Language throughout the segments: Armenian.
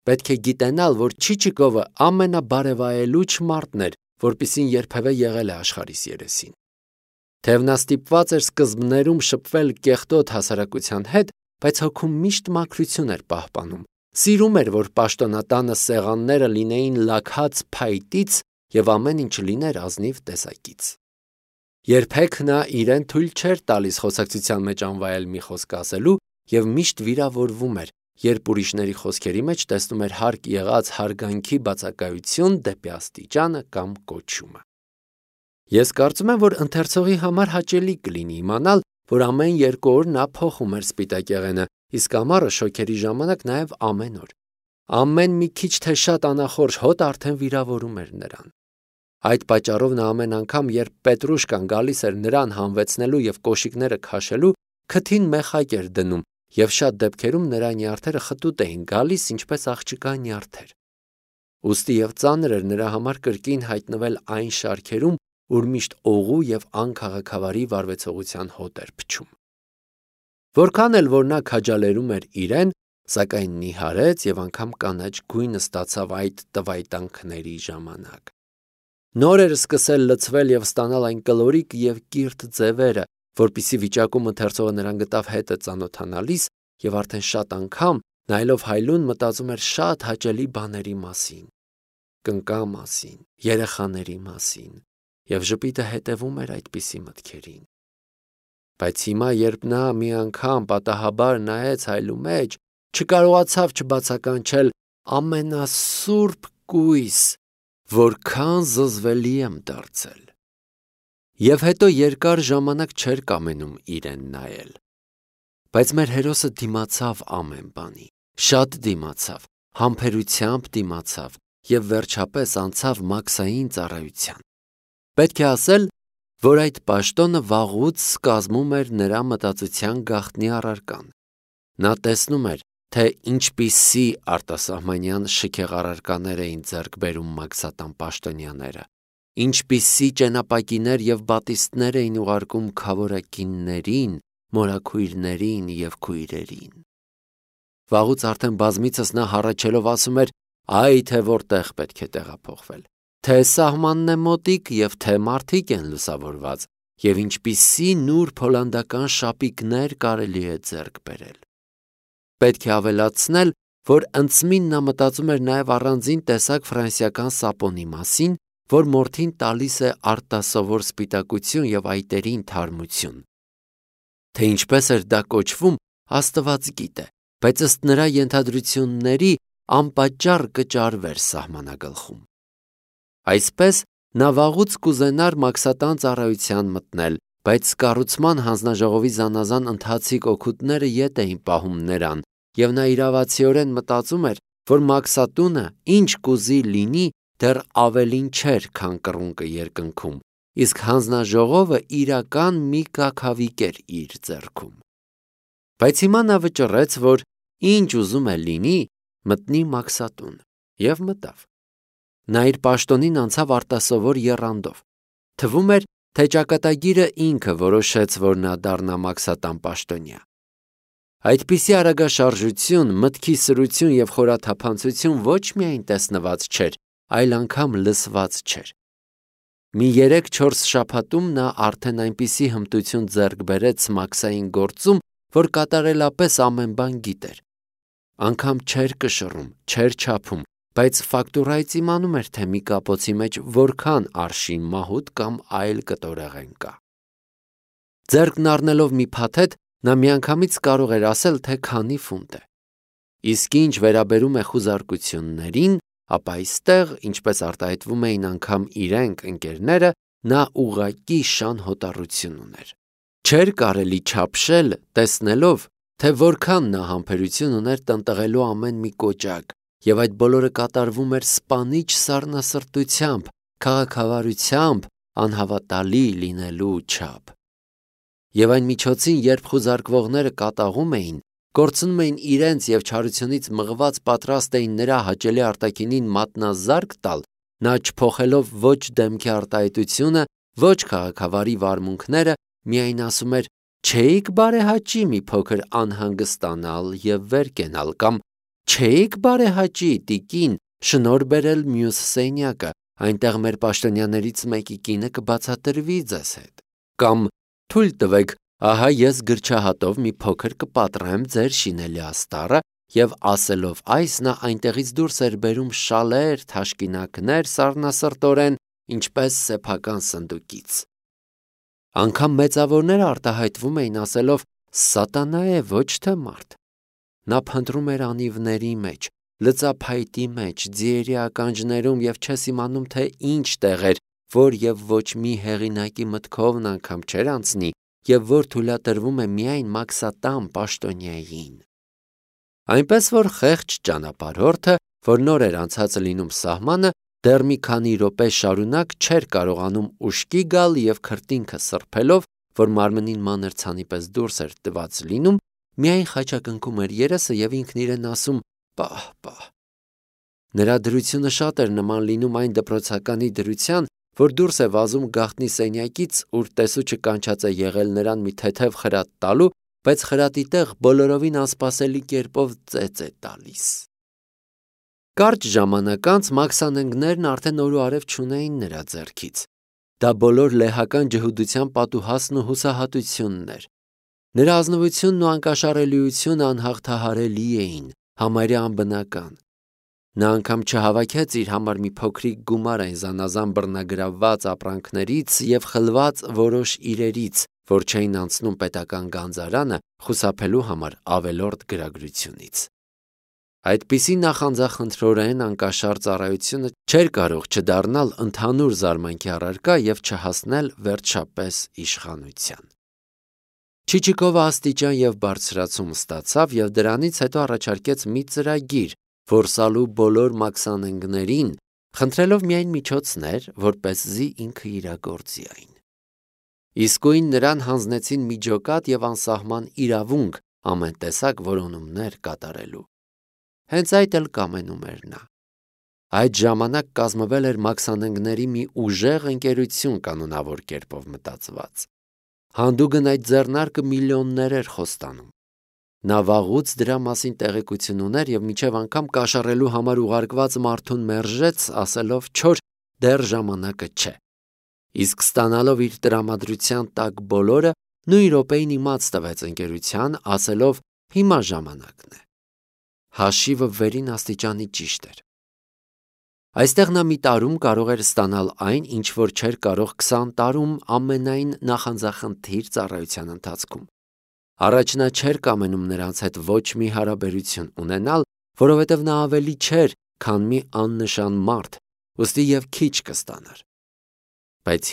Պետք է գիտենալ, որ Չիչիկովը ամենաբարևայելուչ մարդն էր, որպիսին երբևէ եղել է աշխարհիս երեսին։ Թեև նա ստիպված էր սկզբներում շփվել կեղտոտ հասարակության հետ, բայց հոգում միշտ մաքրություն էր պահպանում։ Սիրում էր, որ պաշտոնատանը սեղանները լինեին լաքած փայտից եւ ամեն ինչ լիներ ազնիվ տեսակից։ Երբեք նա իրեն թույլ չէր տալիս խոսակցության մեջ անվայել մի խոսք ասելու եւ միշտ վիրավորվում էր, երբ ուրիշների խոսքերի մեջ տեսնում էր հարկ եղած հարգանքի բացակայություն դեպի աստիճանը կամ կոչումը։ Ես կարծում եմ, որ ընթերցողի համար հաճելի կլինի իմանալ, որ ամեն 2 օր նա փոխում էր սպիտակեղենը, իսկ ամառը շոգերի ժամանակ նաև ամեն օր։ Ամեն մի քիչ թե շատ անախորժ հոտ արդեն վիրավորում էր նրան։ Այդ պատճառով նա ամեն անգամ, երբ Պետրուշկան գալիս էր նրան հանվեցնելու եւ կոշիկները քաշելու, քթին մեխակ էր դնում եւ շատ դեպքերում նրա նյարդերը խտուտ էին գալիս, ինչպես աղջկա նյարդեր։ Ուստի եւ ծանր էր նրա համար կրկին հայտնվել այն շարքերում, ուր միշտ օղու եւ անքաղաքավարի վարվեցողության հոտ էր փչում։ Որքան էլ որ նա քաջալերում էր իրեն, սակայն նիհարեց եւ անգամ կանաչ գույնը ստացավ այդ տվայտանքների ժամանակ։ Նոր էր սկսել լցվել եւ ստանալ այն կլորիկ եւ կիրթ ձևերը, որպիսի վիճակում ընթերցողը նրան գտավ հետը ծանոթանալիս եւ արդեն շատ անգամ նայելով հայլուն մտածում էր շատ հաճելի բաների մասին, կնկա մասին, երեխաների մասին եւ ժպիտը հետևում էր այդպիսի մտքերին։ Բայց հիմա, երբ նա մի անգամ պատահաբար նայեց հայլու մեջ, չկարողացավ չբացականչել ամենասուրբ կույս, որքան զզվելի եմ դարձել։ Եվ հետո երկար ժամանակ չէր կամենում իրեն նայել։ Բայց մեր հերոսը դիմացավ ամեն բանի, շատ դիմացավ, համբերությամբ դիմացավ եւ վերջապես անցավ մաքսային ծառայության։ Պետք է ասել, որ այդ պաշտոնը վաղուց կազմում էր նրա մտածության գաղտնի առարկան։ Նա տեսնում էր, թե ինչպիսի արտասահմանյան շքեղ առարկաներ էին ձեռք բերում մաքսատան պաշտոնյաները, ինչպիսի ճենապակիներ եւ բատիստներ էին ուղարկում քավորակիններին, մորաքույրներին եւ քույրերին։ Վաղուց արդեն բազմիցս նա հառաչելով ասում էր, այ թե որտեղ պետք է տեղափոխվել, թե սահմանն է մոտիկ եւ թե մարդիկ են լուսավորված, եւ ինչպիսի նուրբ հոլանդական շապիկներ կարելի է ձեռք բերել։ Պետք է ավելացնել, որ ընծմին նա մտածում էր նաև առանձին տեսակ ֆրանսիական սապոնի մասին, որ մորթին տալիս է արտասովոր սպիտակություն եւ այտերին թարմություն։ Թե ինչպես էր դա կոչվում, Աստված գիտե, բայց ըստ նրա ենթադրությունների անպատճառ կճարվեր սահմանագլխում։ Այսպես նա վաղուց կուզենար մաքսատան ծառայության մտնել, բայց կառուցման հանձնաժողովի զանազան ընթացիկ օգուտները ետ էին պահում նրան, եւ նա իրավացիորեն մտածում էր, որ մաքսատունը ինչ կուզի լինի, դեռ ավելին չէր, քան կռունկը երկնքում, իսկ հանձնաժողովը իրական մի կաքավիկ էր իր ձեռքում։ Բայց հիմա նա վճռեց, որ ինչ ուզում է լինի, մտնի մաքսատուն, եւ մտավ։ Նա իր պաշտոնին անցավ արտասովոր եռանդով։ Թվում էր, թե ճակատագիրը ինքը որոշեց, որ նա դառնա մաքսատան պաշտոնյա։ Այդպիսի արագաշարժություն, մտքի սրություն եւ խորաթափանցություն ոչ միայն տեսնված չէր, այլ անգամ լսված չէր։ Մի 3-4 շաբաթում նա արդեն այնպիսի հմտություն ձեռք բերեց մաքսային գործում, որ կատարելապես ամեն բան գիտեր։ Անգամ չէր կշռում, չէր չափում, բայց ֆակտուրայից իմանում էր, թե մի կապոցի մեջ որքան արշին մահուտ կամ այլ կտորեղեն կա։ Ձեռքն առնելով մի փաթեթ, նա միանգամից կարող էր ասել, թե քանի ֆունտ է։ Իսկ ինչ վերաբերում է խուզարկություններին, ապա այստեղ, ինչպես արտահայտվում էին անգամ իրենք ընկերները, նա ուղղակի շան հոտառություն ուներ։ Չէր կարելի չափշել, տեսնելով, թե որքան նա համբերություն ուներ տնտղելու ամեն մի կոճակ, եւ այդ բոլորը կատարվում էր սպանիչ սառնասրտությամբ, քաղաքավարությամբ, անհավատալի լինելու չափ։ Եվ այն միջոցին, երբ խուզարկվողները կատաղում էին, կորցնում էին իրենց եւ չարությունից մղված պատրաստ էին նրա հաճելի արտաքինին մատնազարկ տալ, նա չփոխելով ոչ դեմքի արտահայտությունը, ոչ քաղաքավարի վարմունքները, միայն ասում էր. «Չէիք բարեհաճի մի փոքր անհանգստանալ եւ վեր կենալ» կամ Չէիք բարեհաճի, տիկին, շնոր բերել մյուս սենյակը, այնտեղ մեր պաշտոնյաներից մեկի կինը կբացատրվի ձեզ հետ։ Կամ թույլ տվեք, ահա ես գրչահատով մի փոքր կպատրեմ ձեր շինելի աստառը, եւ ասելով այս նա այնտեղից դուրս էր բերում շալեր, թաշկինակներ սառնասրտորեն, ինչպես սեփական սնդուկից։ Անգամ մեծավորները արտահայտվում էին ասելով սատանա է, ոչ թե մարդ։ Նա փնտրում էր անիվների մեջ, լծափայտի մեջ, ձիերի ականջներում եւ չես իմանում թե ինչ տեղեր, որ եւ ոչ մի հեղինակի մտքովն անգամ չէր անցնի եւ որ թույլատրվում է միայն մաքսատան պաշտոնյային։ Այնպես որ խեղճ ճանապարհորդը, որ նոր էր անցած լինում սահմանը, դեռ մի քանի րոպե շարունակ չէր կարողանում ուշքի գալ եւ քրտինքը սրբելով, որ մարմնին մանր ցանի պես դուրս էր տված լինում, միայն խաչակնքում էր երեսը եւ ինքն իրեն ասում. «Պահ»։ Նրա դրությունը շատ էր նման լինում այն դպրոցականի դրության, որ դուրս է վազում գաղտնի սենյակից, ուր տեսուչը կանչած է եղել նրան մի թեթև խրատ տալու, բայց խրատի տեղ բոլորովին անսպասելի կերպով ծեծ է տալիս։ Կարճ ժամանակ անց մաքսանենգներն արդեն օր ու արև չունեին նրա ձեռքից։ Դա բոլոր լեհական ջհուդության պատուհասն ու հուսահատությունն էր։ Նրա ազնվությունն ու անկաշառելիությունը անհաղթահարելի էին, համարյա անբնական։ Նա անգամ չհավաքեց իր համար մի փոքրիկ գումար այն զանազան բռնագրավված ապրանքներից եւ խլված որոշ իրերից, որ չէին անցնում պետական գանձարանը խուսափելու համար ավելորդ գրագրությունից։ Այդպիսի նախանձախնդրորեն անկաշառ ծառայությունը չէր կարող չդառնալ ընդհանուր զարմանքի առարկա եւ չհասնել վերջապես իշխանության։ Չիչիկովը աստիճան եւ բարձրացում ստացավ եւ դրանից հետո առաջարկեց մի ծրագիր, որսալու բոլոր մաքսանենգներին, խնդրելով միայն միջոցներ, որպեսզի ինքը իրագործի այն։ Իսկույն նրան հանձնեցին միջոկատ եւ անսահման իրավունք ամեն տեսակ որոնումներ կատարելու։ Հենց այդ էլ կամենում էր նա։ Այդ ժամանակ կազմվել էր մաքսանենգների մի ուժեղ ընկերություն կանոնավոր կերպով մտածված։ Հանդուգն այդ ձեռնարկը միլիոններ էր խոստանում։ Նա վաղուց դրա մասին տեղեկություն ուներ եւ միջև անգամ կաշառելու համար ուղարկված մարդուն մերժեց, ասելով չոր դեռ ժամանակը չէ։ Իսկ ստանալով իր տրամադրության տակ բոլորը, նույն րոպեին իմաց տվեց ընկերության, ասելով հիմա ժամանակն է։ Հաշիվը վերին աստիճանի ճիշտ էր։ Այստեղ նա մի տարում կարող էր ստանալ այն, ինչ որ չէր կարող 20 տարում ամենայն նախանձախնդիր ծառայության ընթացքում։ Առաջ նա չէր կամենում նրանց հետ ոչ մի հարաբերություն ունենալ, որովհետև նա ավելի չէր, քան մի աննշան մարդ, ուստի եւ քիչ կստանար։ Բայց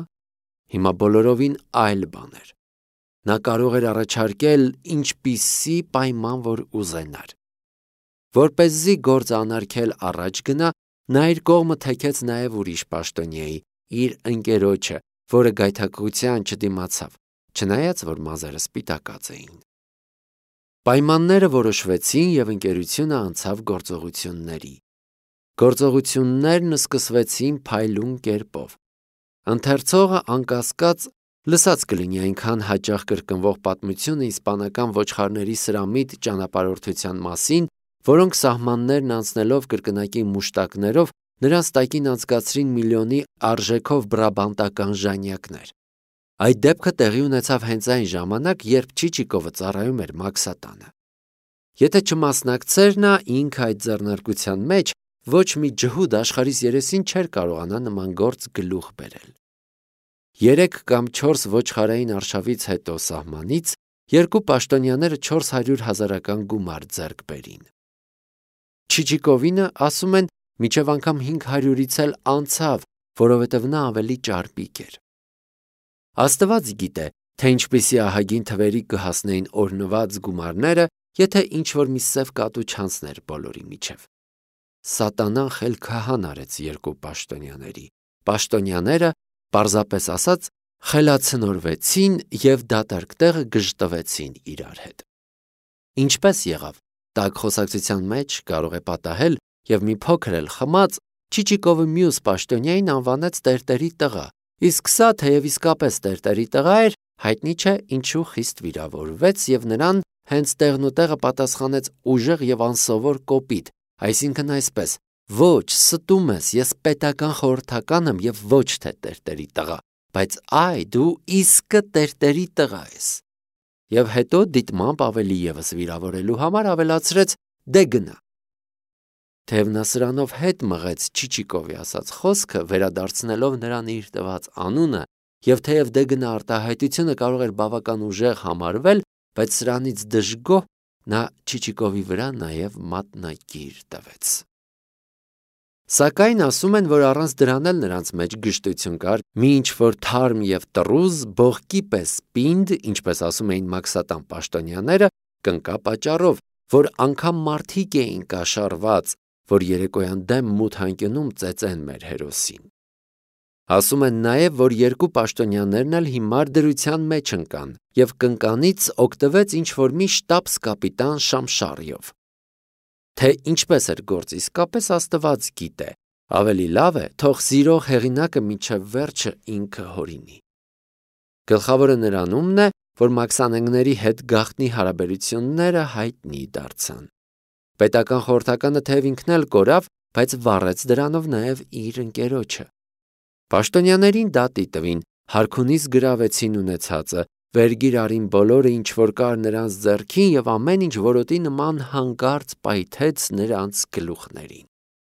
հիմա բոլորովին այլ բան էր։ Նա կարող էր առաջարկել ինչպիսի պայման որ ուզենար։ Որպեսզի գործը անարգել առաջ գնա, նա իր կողմը թեքեց նաև ուրիշ պաշտոնյայի, իր ընկերոջը, որը գայթակղության չդիմացավ, չնայած որ մազերը սպիտակած էին։ Պայմանները որոշվեցին եւ ընկերությունը անցավ գործողությունների։ Գործողություններն սկսվեցին փայլուն կերպով։ Ընթերցողը անկասկած լսած կլինի այնքան հաճախ կրկնվող պատմությունը իսպանական ոչխարների սրամիտ ճանապարհորդության մասին, որոնք սահմաններն անցնելով կրկնակի մուշտակներով նրանց տակին անցկացրին միլիոնի արժեքով բրաբանտական ժանյակներ։ Այդ դեպքը տեղի ունեցավ հենց այն ժամանակ, երբ Չիչիկովը ծառայում էր մաքսատանը։ Եթե չմասնակցեր նա ինքը այդ ձեռնարկության մեջ, ոչ մի ջհուդ աշխարհիս երեսին չէր կարողանա նման գործ գլուխ բերել։ 3 կամ 4 ոչխարային արշավից հետո սահմանից երկու պաշտոնյաները 400,000 գումար ձեռք բերին։ Չիչիկովինը ասում են միջև անգամ 500-ից էլ անցավ, որովհետև նա ավելի ճարպիկ էր։ Աստված գիտե, թե ինչպիսի ահագին թվերի կհասնեին օրնված գումարները, եթե ինչ-որ մի սև կատու չանցներ բոլորի միջև։ Սատանան խելքահան արեց երկու պաշտոնյաների։ Պաշտոնյաները, պարզապես ասած, խելացնորվեցին և դատարկ տեղը գժտվեցին իրար հետ։ Ինչպես եղավ, տաք խոսակցության մեջ կարող է պատահել և մի փոքր էլ խմած, Չիչիկովը մյուս պաշտոնյային անվանեց տերտերի տղա, իսկ սա թեև իսկապես տերտերի տղա էր, հայտնի չէ ինչու խիստ վիրավորվեց և նրան հենց տեղնուտեղը պատասխանեց ուժեղ եւ անսովոր կոպիտ, այսինքն այսպես. ոչ, ստում ես, ես պետական խորհրդական եմ եւ ոչ թե տերտերի տղա, բայց այ դու իսկը տերտերի տղա ես։ Եվ հետո դիտմամբ ավելի եւս վիրավորելու համար ավելացրեց. դե գնա։ Թևնասրանով հետ մղեց Չիչիկովի ասած խոսքը, վերադարձնելով նրան իր տված անունը, եւ թեև դե գնա արտահայտությունը կարող էր բավական ուժեղ համարվել, բայց սրանից դժգոհ նա Չիչիկովի վրա նաեւ մատնագիր տվեց։ Սակայն ասում են, որ առանց դրան էլ նրանց մեջ գժտություն կար, մի ինչ-որ թարմ եւ տռուզ, բողկի պես պինդ, ինչպես ասում էին մաքսատան պաշտոնյաները, կնկա պատճառով, որ անգամ մարդիկ էին կաշառված, որ երեկոյան դեմ մութ անկյունում ծեծեն մեր հերոսին։ Ասում են նաև, որ երկու պաշտոնյաներն էլ հիմար դրության մեջ ընկան եւ կնկանից օգտվեց ինչ-որ մի շտաբս կապիտան Շամշարյով։ Թե ինչպես էր գործ իսկապես Աստված գիտե, ավելի լավ է թող սիրող հեղինակը մինչև վերջը ինքը հորինի։ Գլխավորը նրանումն է, որ մաքսանենգների հետ գաղտնի հարաբերությունները հայտնի դարձան։ Պետական խորհրդականը թեև ինքն էլ կորավ, բայց վառեց դրանով նաև իր ընկերոջը։ Պաշտոնյաներին դատի տվին, հարքունից գրավեցին ունեցածը, վերգիր արին բոլորը, ինչ որ կար նրանց ձեռքին եւ ամեն ինչ որոտի նման հանկարծ պայթեց նրանց գլուխներին։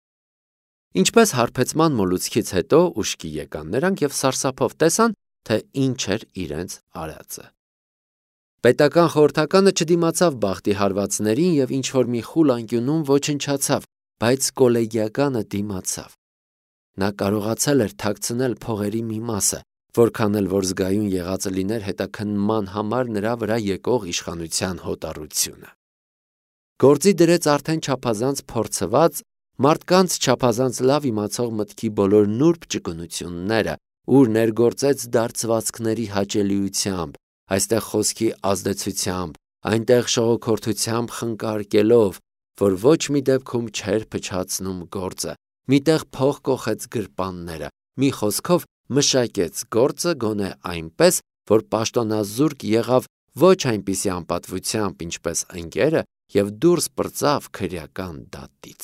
Ինչպես հարբեցման մոլուցքից հետո ուշքի եկան նրանք եւ սարսափով տեսան, թե ինչ էր իրենց արածը։ Պետական խորհրդականը չդիմացավ բախտի հարվածներին եւ ինչ որ մի խուլ անկյունում ոչնչացավ, բայց կոլեգիականը դիմացավ։ Նա կարողացել էր թաքցնել փողերի մի մասը, որքան էլ որ զգայուն եղածը լիներ հետաքննման համար նրա վրա եկող իշխանության հոտառությունը։ Գործի դրեց արդեն չափազանց փորձված, մարդկանց չափազանց լավ իմացող մտքի բոլոր նուրբ ճկունությունները, ուր ներգործեց դարձվածքների հաճելիությամբ, այստեղ խոսքի ազդեցությամբ, այնտեղ շողոքորթությամբ խնկարկելով, որ ոչ մի դեպքում չէր փչացնում գործը, միտեղ փող կոխեց գրպանները, մի խոսքով մշակեց գործը գոնե այնպես, որ պաշտոնազուրկ եղավ ոչ այնպիսի անպատվությամբ, ինչպես ընկերը, եւ դուրս պրծավ քրեական դատից։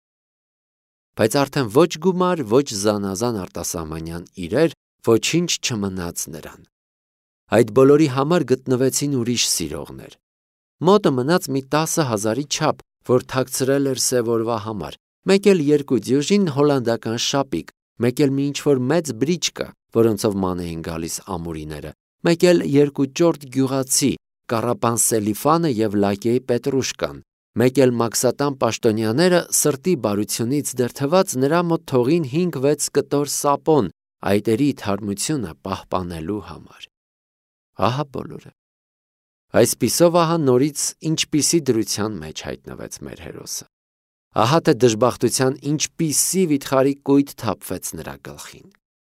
Բայց արդեն ոչ գումար, ոչ զանազան արտասահմանյան իրեր, ոչինչ չմնաց նրան։ Այդ բոլորի համար գտնվեցին ուրիշ սիրողներ։ Մոտը մնաց մի 10,000-ի չափ, որ թաքցրել էր սևորվա համար, մեկ էլ 2 դյուժին հոլանդական շապիկ, մեկ էլ մի ինչ-որ մեծ բրիչկա, որոնցով ման էին գալիս ամուրիները, մեկ էլ 2 ճորտ գյուղացի, Կարապան Սելիֆանը եւ Լակեի Պետրուշկան, մեկ էլ մաքսատան պաշտոնյաները սրտի բարությունից դերթված նրա մոտ թողին 5-6 կտոր սապոն, այտերի թարմությունը պահպանելու համար։ Ահա բոլորը։ Այսպիսով ահա նորից ինչպիսի դրության մեջ հայտնվեց մեր հերոսը։ Ահա թե դժբախտության ինչպիսի վիթխարի կույտ թափվեց նրա գլխին։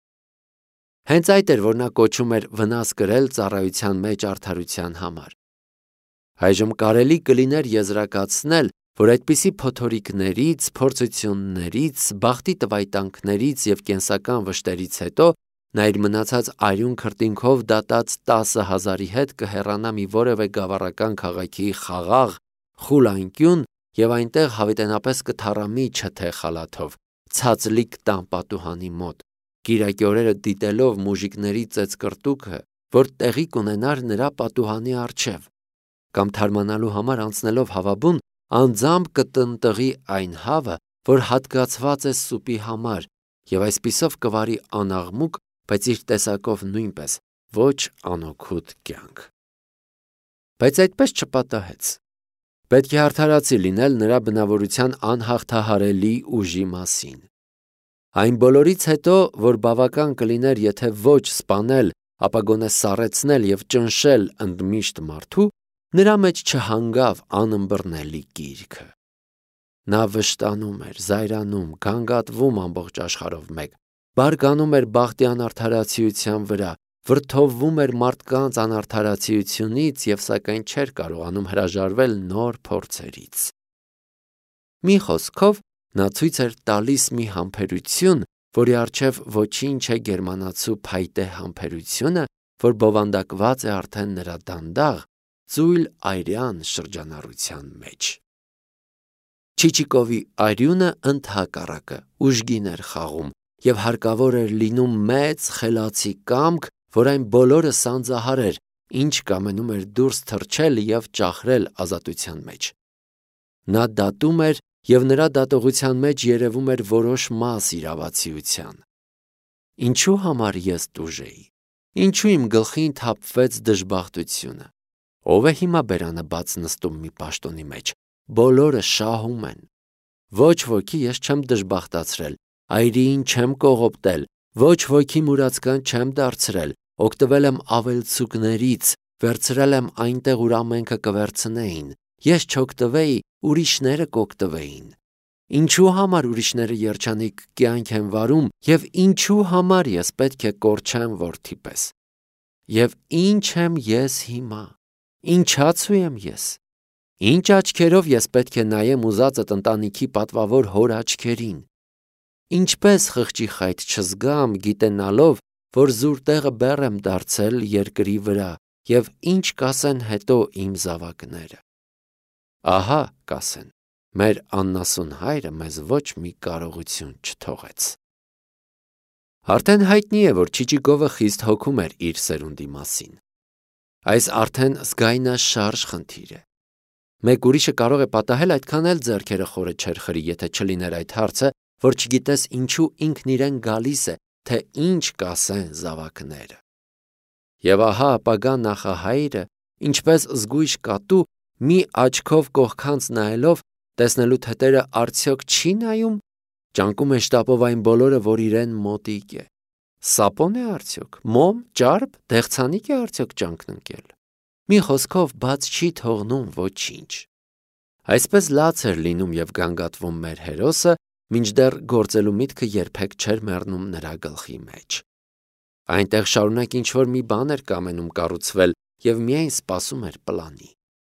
Հենց այդ էր, որ նա կոչում էր վնաս կրել ծառայության մեջ արդարության համար։ Այժմ կարելի կլիներ եզրակացնել, որ այդպիսի փոթորիկներից, փորձություններից, բախտի տվայտանքներից եւ կենսական վշտերից հետո նա իր մնացած արյուն քրտինքով դատած 10,000-ի հետ կհեռանա մի որևէ գավառական քաղաքի խաղաղ, խուլ անկյուն եւ այնտեղ հավիտենապես կթառամի չթե խալաթով, ցածլիկ տան պատուհանի մոտ, կիրակի օրերը դիտելով մուժիկների ծեծկրտուքը, որ տեղի կունենար նրա պատուհանի առջև, կամ թարմանալու համար անցնելով հավաբուն, անձամբ կտնտղի այն հավը, որ հատկացված է սուպի համար, եւ այսպիսով կվարի անաղմուկ, բայց իր տեսակով նույնպես ոչ անօգուտ կյանք։ Բայց այդպես չպատահեց։ Պետք է արդարացի լինել նրա բնավորության անհաղթահարելի ուժի մասին։ Այն բոլորից հետո, որ բավական կլիներ, եթե ոչ սպանել, ապա գոնե սառեցնել եւ ճնշել ընդմիշտ մարդու, նրա մեջ չհանգավ անըմբռնելի գիրքը։ Նա վշտանում էր, զայրանում, գանգատվում ամբողջ աշխարհով մեկ, բարկանում էր բախտի անարդարացիության վրա, վրդովվում էր մարդկանց անարդարացիությունից եւ սակայն չէր կարողանում հրաժարվել նոր փորձերից։ Մի խոսքով նա ցույց էր տալիս մի համբերություն, որի առջև ոչինչ է գերմանացու փայտե համբերությունը, որ բովանդակված է արդեն նրա դանդաղ, ծույլ այրյան շրջանառության մեջ։ Չիչիկովի այրյունը ընդհակառակը ուժգին էր խաղում և հարկավոր էր լինում մեծ խելացի կամք, որ այն բոլորը սանձահարեր, ինչ կամենում էր դուրս թռչել և ճախրել ազատության մեջ։ Նա դատում էր, և նրա դատողության մեջ երևում էր որոշ մաս իրավացիության։ Ինչու համար ես տուժեի։ Ինչու իմ գլխին թափվեց դժբախտությունը։ Ո՞վ է հիմա բերանը բաց նստում մի պաշտոնի մեջ։ Բոլորը շահում են։ Ոչ ոքի ես չեմ դժբախտացրել, այրիին չեմ կողոպտել, ոչ ոքի մուրացկան չեմ դարձրել, օգտվել եմ ավելցուկներից, վերցրել եմ այնտեղ, ուր ամենքը կվերցնեին։ Ես չօգտվեի, ուրիշները կօգտվեին։ Ինչու համար ուրիշները երջանիկ կյանք են վարում և ինչու համար ես պետք է կորչեմ որդի պես։ Եվ ինչ եմ ես հիմա։ Ինչացու եմ ես։ Ինչ աչքերով ես պետք է նայեմ ուզածդ ընտանիքի պատվավոր հոր աչքերին։ Ինչպես խղճի խայտ չզգամ, գիտենալով, որ զուր տեղը բեռ եմ դարձել երկրի վրա, և ինչ կասեն հետո իմ զավակները։ Ահա, կասեն, մեր աննասուն հայրը մեզ ոչ մի կարողություն չթողեց։ Արդեն հայտնի է, որ Չիչիկովը խիստ հոգում էր իր սերունդի մասին։ Այս արդեն զգայնաշարժ խնդիր է։ Մեկ ուրիշը կարող է պատահել այդքան էլ ձեռքերը խորը չէր խրի, եթե չլիներ այդ հարցը, որ չգիտես ինչու ինքն իրեն գալիս է, թե ինչ կասեն զավակները։ Եվ ահա ապագա նախահայրը, ինչպես զգույշ կատու, մի աչքով կողքանց նայելով, տեսնելու թետերը արդյոք չի նայում, ճանկում է շտապով այն բոլորը, որ իրեն մոտիկ է։ Սապո՞ն է արդյոք, մոմ, ճարպ, դեղցանիկ է արդյոք ճանկն ընկել։ Մի խոսքով բաց չի թողնում ոչինչ։ Այսպես լաց էր լինում և գանգատվում մեր հերոսը, մինչդեռ գործելու միտքը երբեք չէր մեռնում նրա գլխի մեջ։ Այնտեղ շարունակ ինչ-որ մի բան էր կամենում կառուցվել և միայն սպասում էր պլանի։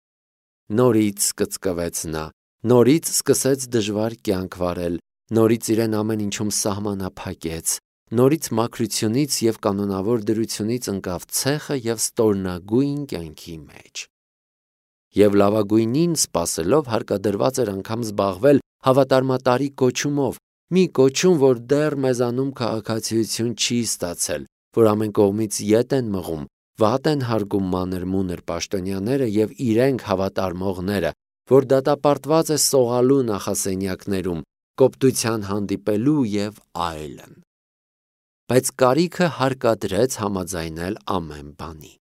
Նորից կծկվեց նա, նորից սկսեց դժվար կյանք վարել, նորից իրեն ամեն ինչում սահմանափակեց, նորից մաքրությունից և կանոնավոր դրությունից ընկավ ցեխը և ստորնագույն կյանքի մեջ։ Եվ լավագույնին սպասելով հարկադրված էր անգամ զբաղվել հավատարմատարի կոչումով, մի կոչում, որ դեռ մեզանում քաղաքացիություն չի ստացել, որ ամեն կողմից ետ են մղում, վատ են հարգում մանր-մունր պաշտոնյաները և իրենք հավատարմողները, որ դատապարտված է սողալու նախասենյակներում, կոպտության հանդիպելու և այլն։ Բայց կարիքը հարկադրեց համաձայնել ամեն բանի։